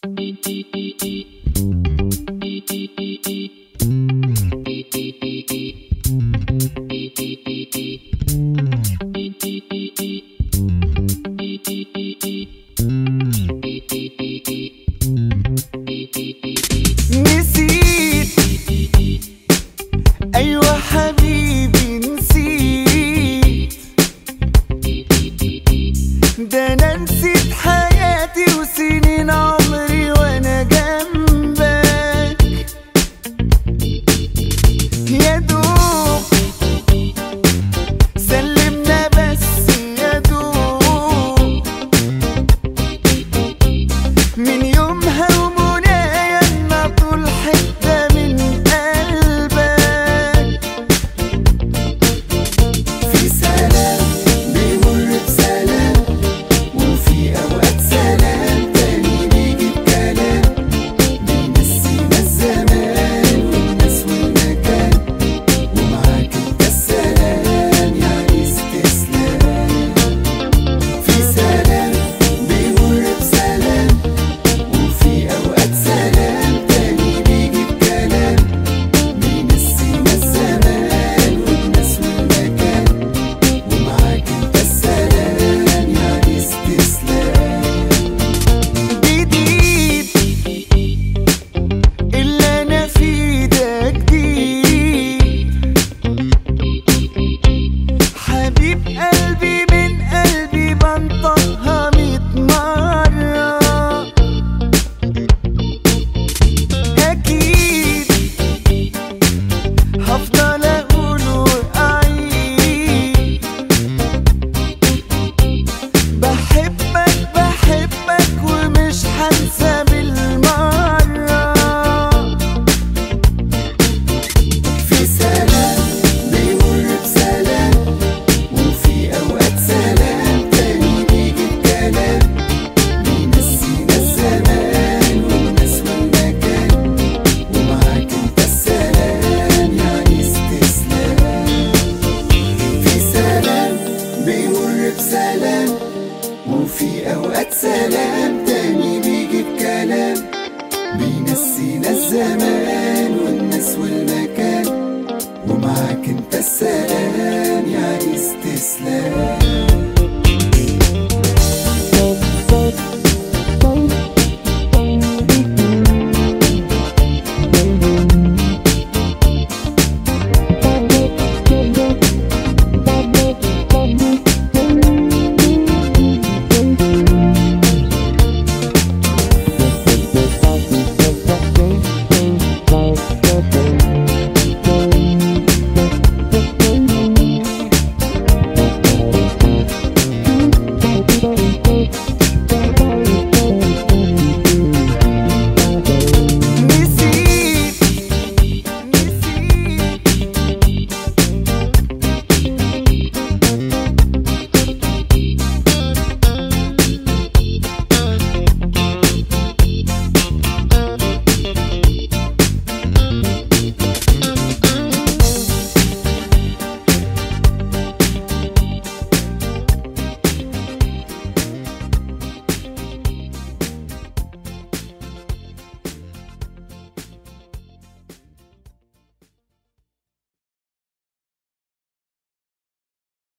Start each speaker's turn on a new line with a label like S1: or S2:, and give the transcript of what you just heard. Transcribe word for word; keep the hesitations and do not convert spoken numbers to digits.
S1: نسيت، أيوة حبيبي نسيت، ده أنا نسيت حياتي وسنين عمري وأنا جنبك. يا دوب سلمنا بس، يا دوب من يومها ومنايا إنها طول حتة من قلبك. في سلام بيمر بسلام، وفي أوقات سلام تاني بيجي بكلام، بينسينا الزمان والناس والمكان، ومعاك انت السلام يعني استسلام. في سلام بيمر بسلام، وفي أوقات سلام تاني بيجي بكلام، بينسينا الزمان والناس والمكان، ومعاك انت السلام يعني استسلام. جديد اللي أنا فيه ده جديد، حبيب قلبي من قلبي بنطقها ميت مرة. أكيد هفضل أقول وأعيد، بحبك بحبك ومش هنسى بالمرة. في سلام بيمر بسلام، وفي أوقات سلام تاني بيجي بكلام، بينسينا الزمان والناس والمكان، ومعاك انت السلام يعني استسلام. في سلام بيمر بسلام، وفي أوقات سلام تاني بيجي بكلام، بينسينا الزمان والناس والمكان، ومعاك انت السلام